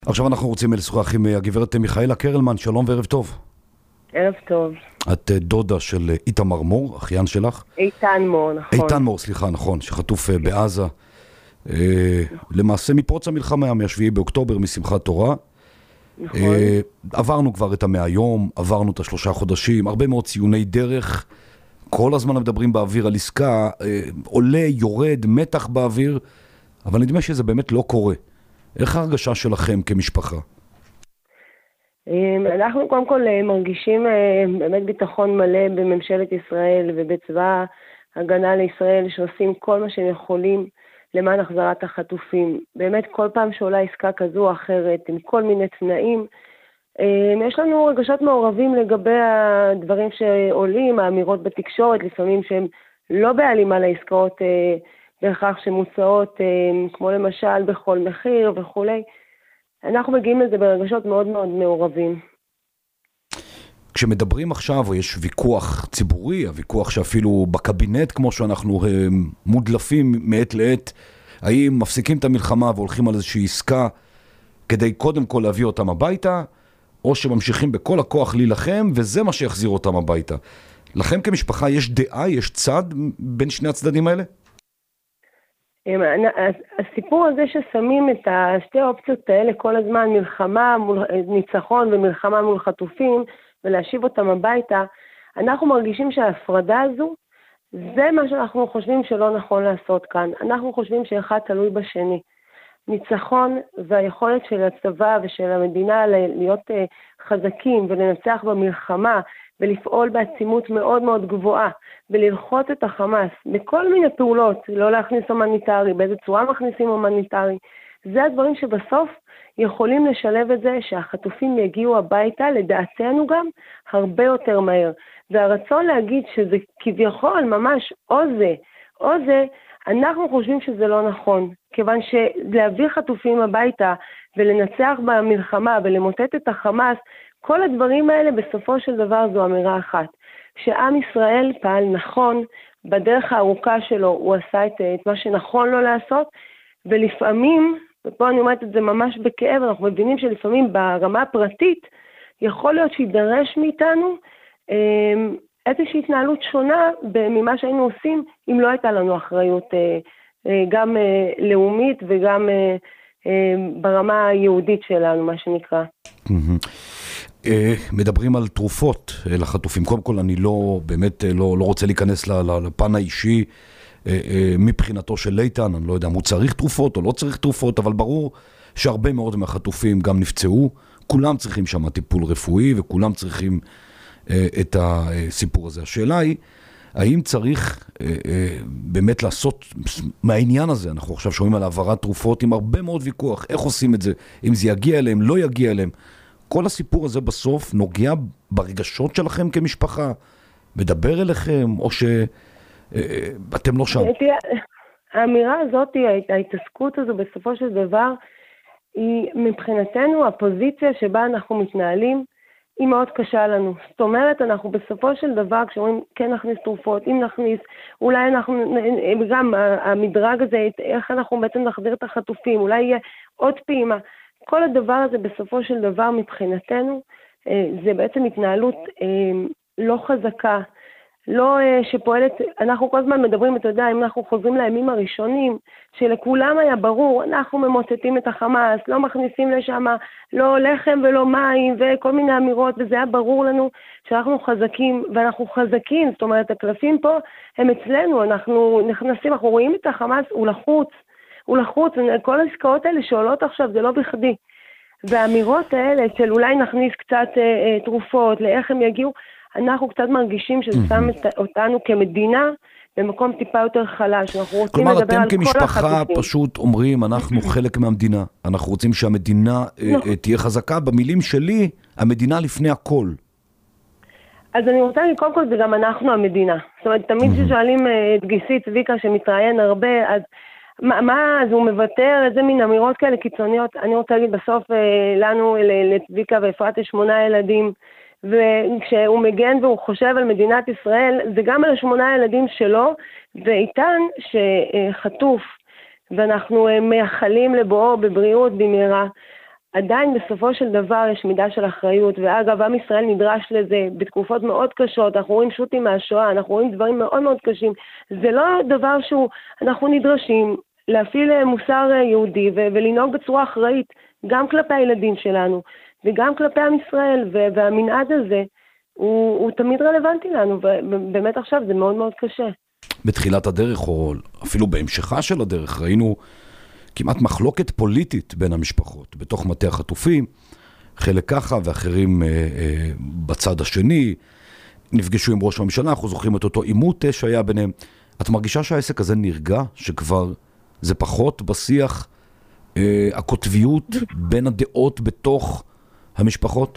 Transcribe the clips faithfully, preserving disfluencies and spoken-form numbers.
עכשיו אנחנו רוצים לשוחח עם הגברת מיכאלה קרלמן. שלום וערב טוב. ערב טוב. את דודה של איתמר מור, אחיין שלך? איתן מור, נכון. איתן מור, סליחה, נכון, שחטוף בעזה. למעשה מפרוץ המלחמה, מהשביעי באוקטובר, משמחת תורה. נכון. עברנו כבר את המאה יום, עברנו את השלושה חודשים, הרבה מאוד ציוני דרך. כל הזמן מדברים באוויר על עסקה, עולה, יורד, מתח באוויר, אבל נדמה שזה באמת לא קורה. איך ההרגשה שלכם כמשפחה? אנחנו קודם כל מרגישים באמת ביטחון מלא בממשלת ישראל ובצבא הגנה לישראל, שעושים כל מה שהם יכולים למען החזרת החטופים. באמת כל פעם שעולה עסקה כזו או אחרת, עם כל מיני תנאים, יש לנו רגשות מעורבים לגבי הדברים שעולים, האמירות בתקשורת, לפעמים שהם לא בהלימה לעסקאות בהכרח שמוצאות, כמו למשל בכל מחיר וכולי. אנחנו מגיעים לזה ברגשות מאוד מאוד מעורבים. כשמדברים עכשיו, או יש ויכוח ציבורי, הוויכוח שאפילו בקבינט, כמו שאנחנו מודלפים מעת לעת, האם מפסיקים את המלחמה והולכים על איזושהי עסקה כדי קודם כל להביא אותם הביתה, או שממשיכים בכל הכוח להילחם, וזה מה שיחזיר אותם הביתה. לכם כמשפחה יש דעה, יש צד בין שני הצדדים האלה? הסיפור הזה ששמים את השתי האופציות האלה כל הזמן, מלחמה מול ניצחון ומלחמה מול חטופים, ולהשיב אותם הביתה, אנחנו מרגישים שההפרדה הזו, זה מה שאנחנו חושבים שלא נכון לעשות כאן. אנחנו חושבים שאחד תלוי בשני. ניצחון והיכולת של הצבא ושל המדינה להיות חזקים ולנצח במלחמה, ולפעול בעצימות מאוד מאוד גבוהה, וללחוץ את החמאס בכל מיני פעולות, לא להכניס הומניטרי, באיזה צורה מכניסים הומניטרי, זה הדברים שבסוף יכולים לשלב את זה שהחטופים יגיעו הביתה, לדעתנו גם, הרבה יותר מהר. והרצון להגיד שזה כביכול ממש או זה, או זה, אנחנו חושבים שזה לא נכון, כיוון שלהביא חטופים הביתה ולנצח במלחמה ולמוטט את החמאס, כל הדברים האלה בסופו של דבר זו אמירה אחת. שעם ישראל פעל נכון, בדרך הארוכה שלו הוא עשה את, את מה שנכון לו לעשות, ולפעמים, ופה אני אומרת את זה ממש בכאב, אנחנו מבינים שלפעמים ברמה הפרטית, יכול להיות שידרש מאיתנו אה, איזושהי התנהלות שונה ממה שהיינו עושים, אם לא הייתה לנו אחריות אה, אה, גם אה, לאומית וגם אה, אה, ברמה היהודית שלנו, מה שנקרא. מדברים על תרופות לחטופים. קודם כל אני לא, באמת לא, לא רוצה להיכנס לפן האישי מבחינתו של איתן, אני לא יודע אם הוא צריך תרופות או לא צריך תרופות, אבל ברור שהרבה מאוד מהחטופים גם נפצעו, כולם צריכים שם טיפול רפואי וכולם צריכים את הסיפור הזה. השאלה היא, האם צריך באמת לעשות מהעניין הזה, אנחנו עכשיו שומעים על העברת תרופות עם הרבה מאוד ויכוח, איך עושים את זה, אם זה יגיע אליהם, לא יגיע אליהם, כל הסיפור הזה בסוף נוגע ברגשות שלכם כמשפחה, מדבר אליכם, או שאתם לא שם? האמירה הזאת, ההתעסקות הזו בסופו של דבר, היא מבחינתנו הפוזיציה שבה אנחנו מתנהלים, היא מאוד קשה לנו. זאת אומרת, אנחנו בסופו של דבר, כשאומרים כן נכניס תרופות, אם נכניס, אולי אנחנו, גם המדרג הזה, איך אנחנו בעצם נחזיר את החטופים, אולי יהיה עוד פעימה, כל הדבר הזה בסופו של דבר מבחינתנו, זה בעצם התנהלות לא חזקה, לא שפועלת, אנחנו כל הזמן מדברים, אתה יודע, אם אנחנו חוזרים לימים הראשונים, שלכולם היה ברור, אנחנו ממוטטים את החמאס, לא מכניסים לשם, לא לחם ולא מים, וכל מיני אמירות, וזה היה ברור לנו שאנחנו חזקים, ואנחנו חזקים, זאת אומרת, הקלפים פה הם אצלנו, אנחנו נכנסים, אנחנו רואים את החמאס, הוא לחוץ, הוא לחוץ, כל העסקאות האלה שעולות עכשיו, זה לא בכדי. והאמירות האלה של אולי נכניס קצת אה, תרופות, לאיך הם יגיעו, אנחנו קצת מרגישים שזה שם אותנו כמדינה במקום טיפה יותר חלש. אנחנו רוצים לדבר על כל החטופים. כלומר, אתם כמשפחה פשוט אומרים, אנחנו חלק מהמדינה. אנחנו רוצים שהמדינה אה, תהיה חזקה. במילים שלי, המדינה לפני הכל. אז אני רוצה להגיד, קודם כל זה גם אנחנו המדינה. זאת אומרת, תמיד ששואלים את גיסי צביקה שמתראיין הרבה, אז מה, מה, אז הוא מבטר איזה מין אמירות כאלה קיצוניות. אני רוצה להגיד, בסוף לנו, לצביקה ואפרת, יש שמונה ילדים, וכשהוא מגן והוא חושב על מדינת ישראל, זה גם על השמונה ילדים שלו, ואיתן שחטוף, ואנחנו מייחלים לבואו בבריאות במהרה. עדיין בסופו של דבר יש מידה של אחריות, ואגב, עם ישראל נדרש לזה בתקופות מאוד קשות, אנחנו רואים שוטים מהשואה, אנחנו רואים דברים מאוד מאוד קשים, זה לא דבר שהוא, אנחנו נדרשים להפעיל מוסר יהודי ו- ולנהוג בצורה אחראית, גם כלפי הילדים שלנו, וגם כלפי עם ישראל, ו- והמנעד הזה, הוא, הוא תמיד רלוונטי לנו, ובאמת עכשיו זה מאוד מאוד קשה. בתחילת הדרך, או אפילו בהמשכה של הדרך, ראינו כמעט מחלוקת פוליטית בין המשפחות, בתוך מטה החטופים, חלק ככה ואחרים אה, אה, בצד השני, נפגשו עם ראש הממשלה, אנחנו זוכרים את אותו עימות שהיה ביניהם. את מרגישה שהעסק הזה נרגע, שכבר זה פחות בשיח, אה, הקוטביות בין הדעות בתוך המשפחות?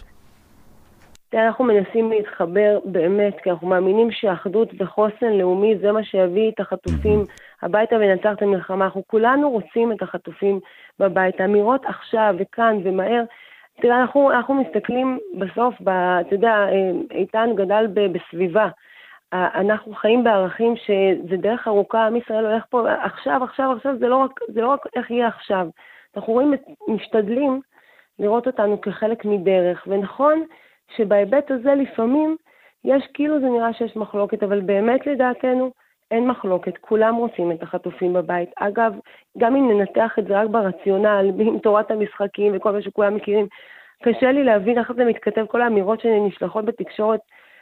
אנחנו מנסים להתחבר באמת, כי אנחנו מאמינים שאחדות וחוסן לאומי זה מה שיביא את החטופים הביתה וננצח את המלחמה. אנחנו כולנו רוצים את החטופים בבית. האמירות עכשיו וכאן ומהר, תראה, אנחנו, אנחנו מסתכלים בסוף, ב, אתה יודע, איתן גדל ב, בסביבה. אנחנו חיים בערכים שזה דרך ארוכה, עם ישראל הולך פה עכשיו, עכשיו, עכשיו, זה לא רק, זה לא רק איך יהיה עכשיו. אנחנו רואים, משתדלים לראות אותנו כחלק מדרך, ונכון, שבהיבט הזה לפעמים יש כאילו זה נראה שיש מחלוקת, אבל באמת לדעתנו אין מחלוקת, כולם רוצים את החטופים בבית. אגב, גם אם ננתח את זה רק ברציונל, עם תורת המשחקים וכל מה שכולם מכירים, קשה לי להבין איך זה מתכתב כל האמירות שנשלחות בתקשורת,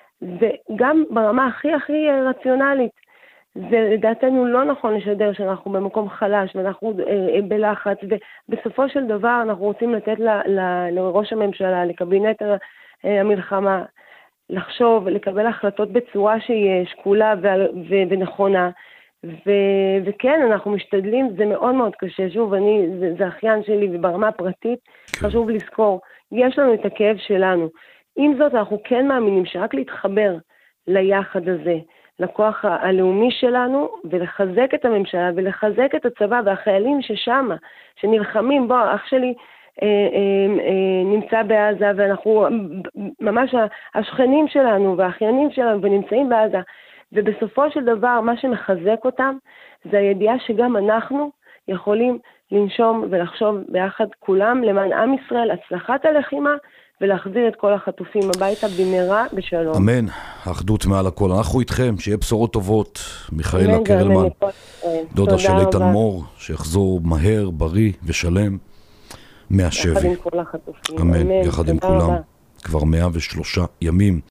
וגם ברמה הכי הכי רציונלית, זה לדעתנו לא נכון לשדר שאנחנו במקום חלש ואנחנו אה, בלחץ, ובסופו של דבר אנחנו רוצים לתת ל, ל, לראש הממשלה, לקבינט המלחמה, לחשוב, לקבל החלטות בצורה שהיא שקולה ו- ו- ונכונה, ו- וכן, אנחנו משתדלים, זה מאוד מאוד קשה, שוב, אני, זה, זה אחיין שלי, וברמה הפרטית, חשוב לזכור, יש לנו את הכאב שלנו. עם זאת, אנחנו כן מאמינים שרק להתחבר ליחד הזה, לכוח הלאומי שלנו, ולחזק את הממשלה, ולחזק את הצבא, והחיילים ששמה, שנלחמים, בוא, אח שלי, נמצא בעזה, ואנחנו ממש השכנים שלנו והאחיינים שלנו ונמצאים בעזה, ובסופו של דבר מה שמחזק אותם זה הידיעה שגם אנחנו יכולים לנשום ולחשוב ביחד כולם למען עם ישראל, הצלחת הלחימה, ולהחזיר את כל החטופים הביתה במהרה בשלום. אמן, האחדות מעל הכל. אנחנו איתכם, שיהיה בשורות טובות. מיכאלה קרלמן, דודה של איתן מור, שיחזור מהר, בריא ושלם מהשבי. יחד עם כל החטופים. אמן, יחד עם כולם. כבר מאה ושלושה ימים.